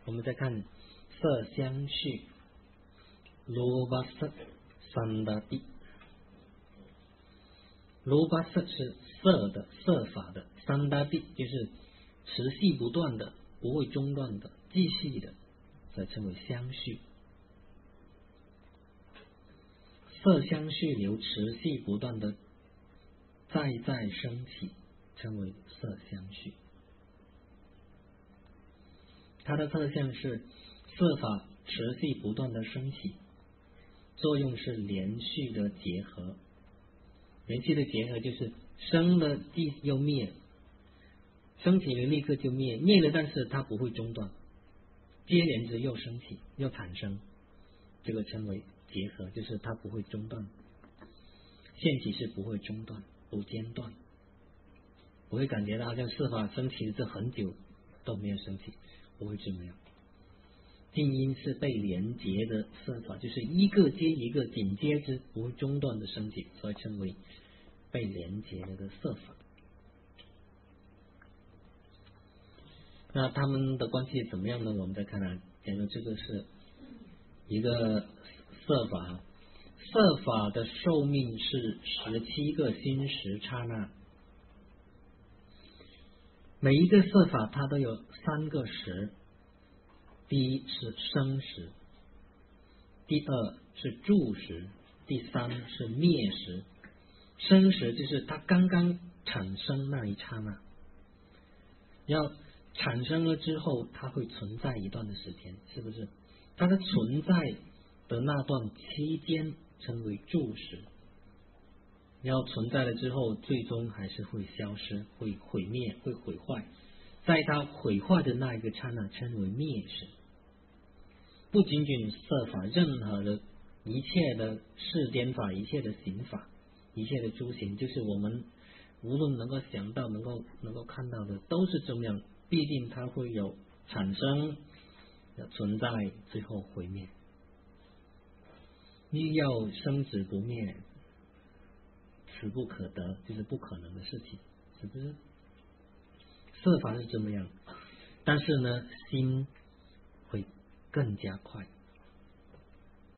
我们再看色相续，罗巴色三大地。罗巴色是色的色法的，三大地就是持续不断的，不会中断的，继续的，所以称为相续。色相续流，持续不断的再升起，称为色相续。它的特性是色法持续不断的升起，作用是连续的结合。连续的结合就是生了又灭，升起了立刻就灭，灭了但是它不会中断，接连着又升起又产生，这个称为结合，就是它不会中断，现起是不会中断，不间断，不会感觉到好像色法升起了这很久都没有升起，不会这么样。静音是被连结的色法，就是一个接一个，紧接着不会中断的升起，所以称为被连结的色法。那他们的关系怎么样呢？我们再看看，假如这个是一个色法，色法的寿命是17个心识刹那，每一个色法它都有3个识。第一是生时，第二是住时，第三是灭时。生时就是它刚刚产生那一刹那，要产生了之后它会存在一段的时间，是不是？它的存在的那段期间称为住时，要存在了之后最终还是会消失，会毁灭，会毁坏，在它毁坏的那一个刹那称为灭时。不仅仅色法，任何的一切的世间法，一切的行法，一切的诸行，就是我们无论能够想到能够看到的都是这么样，必定它会有产生存在，最后毁灭。欲要生止不灭，此不可得，就是不可能的事情，是不是？色法是这么样，但是呢心会更加快，